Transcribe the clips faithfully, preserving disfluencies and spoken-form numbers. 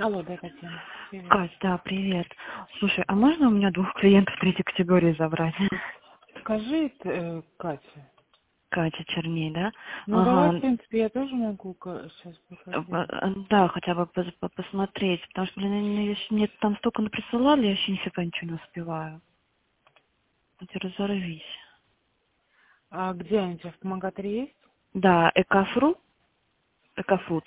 Алло, да, Татьяна. Привет. Кать, да, привет. Слушай, а можно у меня двух клиентов третьей категории забрать? Скажи, э, Катя. Катя Черней, да? Ну, давай, в Ага. принципе, я тоже могу сейчас э, походить. э, Да, хотя бы пос- по- посмотреть, потому что, блин, они мне мне там столько наприсылали, я еще нифига ничего не успеваю. Хоть разорвись. А где они у тебя в помогаторе есть? Да, экофру, экофрут.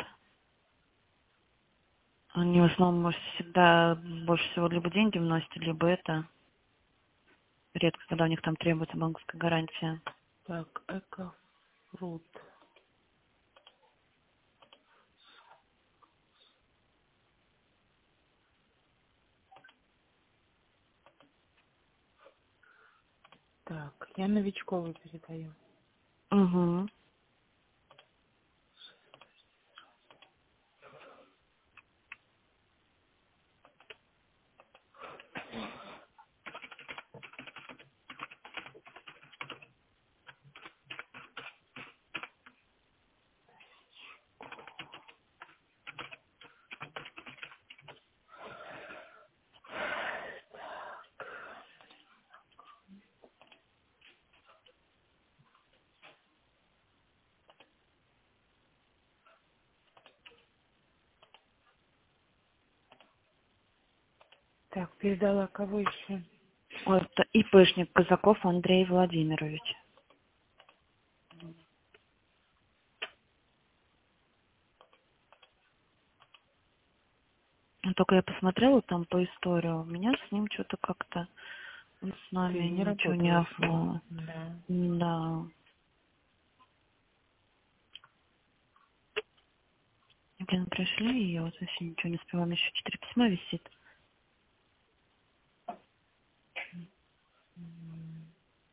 Они в основном, может, всегда больше всего либо деньги вносят, либо это. Редко, когда у них там требуется банковская гарантия. Так, экофрут. Так, я новичковый передаю. Угу. Так, передала кого еще? Это ИПшник Казаков Андрей Владимирович. Ну, только я посмотрела там по истории, у меня с ним что-то как-то он с нами Ты не ничего не работала еще. оформил. Да. Да. Блин, пришли, и я вот вообще ничего не успеваю. У меня еще четыре письма висит. М.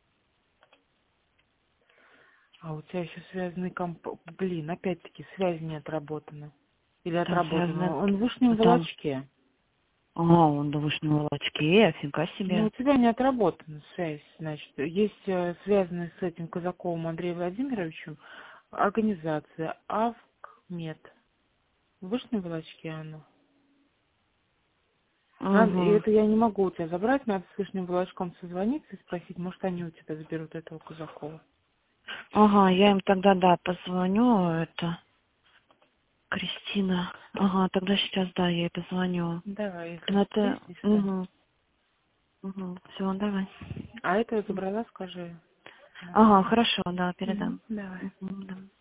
А у тебя еще связанный комп... Блин, опять-таки, связь не отработана. Или Там отработана. связано... Он в вышнем Там... волочке. А, он довольно волочки, офига Ну, у себе. тебя не отработана связь, значит. Есть э, связанная с этим Казаковым Андреем Владимировичем организация АВКМЕД. В Вышней Волочке она. Надо- и Угу. это я не могу у тебя забрать, надо с Вышним Волочком созвониться и спросить, может, они у тебя заберут этого Казакова. Ага, я им тогда, да, позвоню, это... Кристина. Ага, тогда сейчас, да, я ей позвоню. Давай, если Ну, что, это... если что. Угу. Угу. Все, давай. А это забрала, скажи. Да. Ага, хорошо, да, Мгм, передам. давай. Мгм, да.